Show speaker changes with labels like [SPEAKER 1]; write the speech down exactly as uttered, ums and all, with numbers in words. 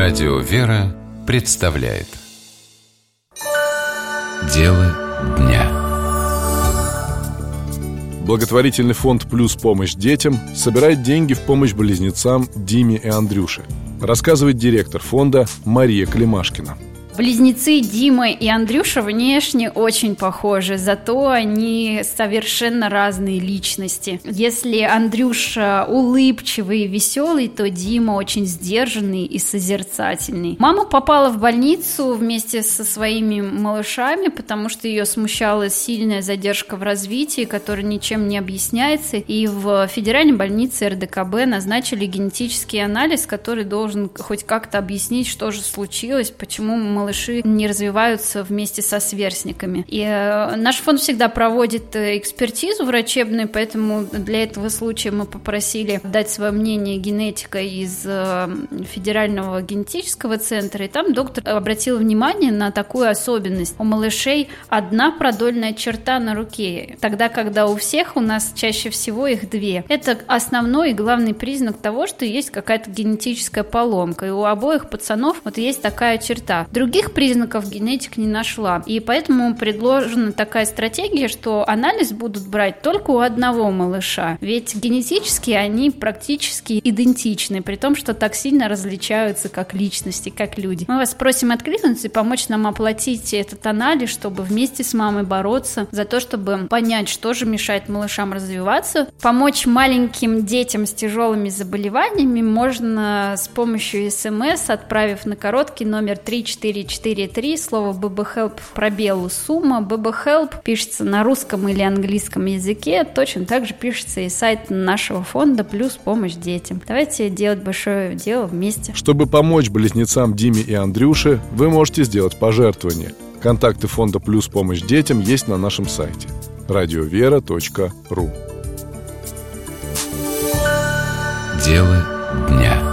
[SPEAKER 1] Радио «Вера» представляет Дело дня.
[SPEAKER 2] Благотворительный фонд «Плюс помощь детям» собирает деньги в помощь близнецам Диме и Андрюше. Рассказывает директор фонда Мария Климашкина.
[SPEAKER 3] Близнецы Дима и Андрюша внешне очень похожи, зато они совершенно разные личности. Если Андрюша улыбчивый и веселый, то Дима очень сдержанный и созерцательный. Мама попала в больницу вместе со своими малышами, потому что ее смущала сильная задержка в развитии, которая ничем не объясняется, и в федеральной больнице эр дэ ка бэ назначили генетический анализ, который должен хоть как-то объяснить, что же случилось, почему малыши не развиваются вместе со сверстниками. И э, наш фонд всегда проводит экспертизу врачебную, поэтому для этого случая мы попросили дать свое мнение генетика из э, федерального генетического центра, и там доктор обратил внимание на такую особенность. У малышей одна продольная черта на руке, тогда, когда у всех у нас чаще всего их две. Это основной и главный признак того, что есть какая-то генетическая поломка, и у обоих пацанов вот есть такая черта. Других признаков генетик не нашла. И поэтому предложена такая стратегия, что анализ будут брать только у одного малыша. Ведь генетически они практически идентичны, при том, что так сильно различаются как личности, как люди. Мы вас просим откликнуться и помочь нам оплатить этот анализ, чтобы вместе с мамой бороться за то, чтобы понять, что же мешает малышам развиваться. Помочь маленьким детям с тяжелыми заболеваниями можно с помощью эс эм эс, отправив на короткий номер три четыре четыре три слово би би help пробелу сумма. би би help пишется на русском или английском языке, точно так же пишется и сайт нашего фонда «Плюс помощь детям». Давайте делать большое дело вместе.
[SPEAKER 2] Чтобы помочь близнецам Диме и Андрюше, вы можете сделать пожертвование. Контакты фонда «Плюс помощь детям» есть на нашем сайте радиовера точка ру.
[SPEAKER 1] Дело дня.